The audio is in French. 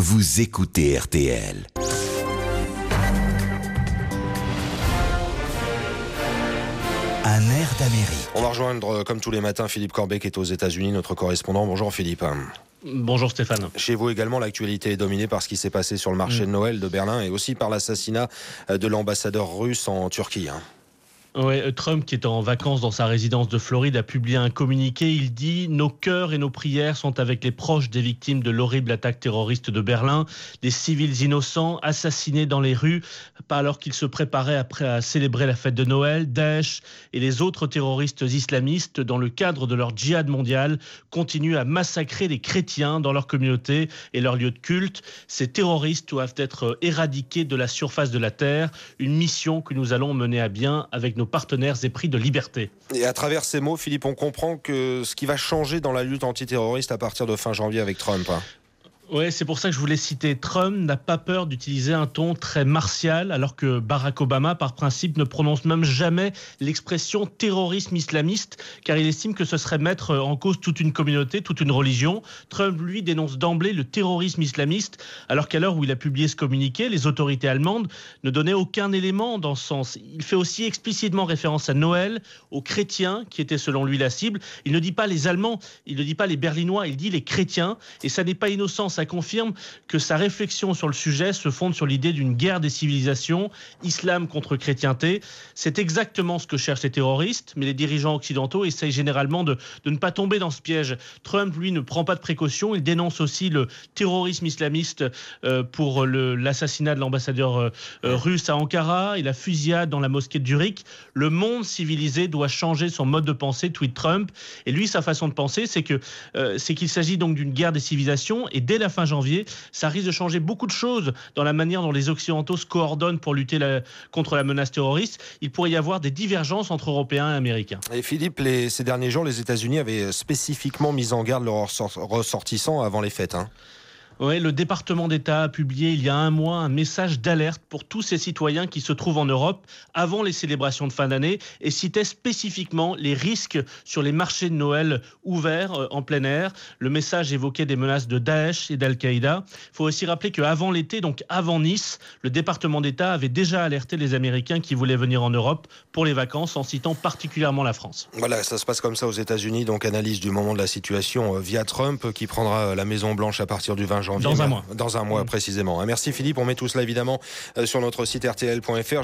vous écoutez RTL. Un air d'Amérique. On va rejoindre, comme tous les matins, Philippe Corbet qui est aux États-Unis, notre correspondant. Bonjour Philippe. Bonjour Stéphane. Chez vous également, l'actualité est dominée par ce qui s'est passé sur le marché de Noël de Berlin et aussi par l'assassinat de l'ambassadeur russe en Turquie. Ouais, Trump, qui est en vacances dans sa résidence de Floride, a publié un communiqué. Il dit « Nos cœurs et nos prières sont avec les proches des victimes de l'horrible attaque terroriste de Berlin, des civils innocents assassinés dans les rues, pas alors qu'ils se préparaient après à célébrer la fête de Noël. Daesh et les autres terroristes islamistes, dans le cadre de leur djihad mondial, continuent à massacrer les chrétiens dans leur communauté et leurs lieux de culte. Ces terroristes doivent être éradiqués de la surface de la terre, une mission que nous allons mener à bien avec nos partenaires épris de liberté. » Et à travers ces mots, Philippe, on comprend que ce qui va changer dans la lutte antiterroriste à partir de fin janvier avec Trump. Oui, c'est pour ça que je voulais citer. Trump n'a pas peur d'utiliser un ton très martial, alors que Barack Obama, par principe, ne prononce même jamais l'expression terrorisme islamiste, car il estime que ce serait mettre en cause toute une communauté, toute une religion. Trump, lui, dénonce d'emblée le terrorisme islamiste, alors qu'à l'heure où il a publié ce communiqué, les autorités allemandes ne donnaient aucun élément dans ce sens. Il fait aussi explicitement référence à Noël, aux chrétiens, qui étaient selon lui la cible. Il ne dit pas les Allemands, il ne dit pas les Berlinois, il dit les chrétiens, et ça n'est pas innocent. Ça confirme que sa réflexion sur le sujet se fonde sur l'idée d'une guerre des civilisations, islam contre chrétienté. C'est exactement ce que cherchent les terroristes, mais les dirigeants occidentaux essayent généralement de ne pas tomber dans ce piège. Trump, lui, ne prend pas de précautions. Il dénonce aussi le terrorisme islamiste pour l'assassinat de l'ambassadeur russe à Ankara et la fusillade dans la mosquée de Zurich. Le monde civilisé doit changer son mode de pensée, tweet Trump. Et lui, sa façon de penser, c'est qu'il s'agit donc d'une guerre des civilisations, et dès la fin janvier, ça risque de changer beaucoup de choses dans la manière dont les Occidentaux se coordonnent pour lutter contre la menace terroriste. Il pourrait y avoir des divergences entre Européens et Américains. Et Philippe, ces derniers jours, les États-Unis avaient spécifiquement mis en garde leurs ressortissants avant les fêtes. Oui, le département d'État a publié il y a un mois un message d'alerte pour tous ces citoyens qui se trouvent en Europe avant les célébrations de fin d'année et citait spécifiquement les risques sur les marchés de Noël ouverts en plein air. Le message évoquait des menaces de Daesh et d'Al-Qaïda. Il faut aussi rappeler qu'avant l'été, donc avant Nice, le département d'État avait déjà alerté les Américains qui voulaient venir en Europe pour les vacances en citant particulièrement la France. Voilà, ça se passe comme ça aux États-Unis. Donc analyse du moment de la situation via Trump qui prendra la Maison-Blanche à partir du 20 janvier. Dans un mois. Dans un mois précisément. Merci Philippe, on met tout cela évidemment sur notre site rtl.fr.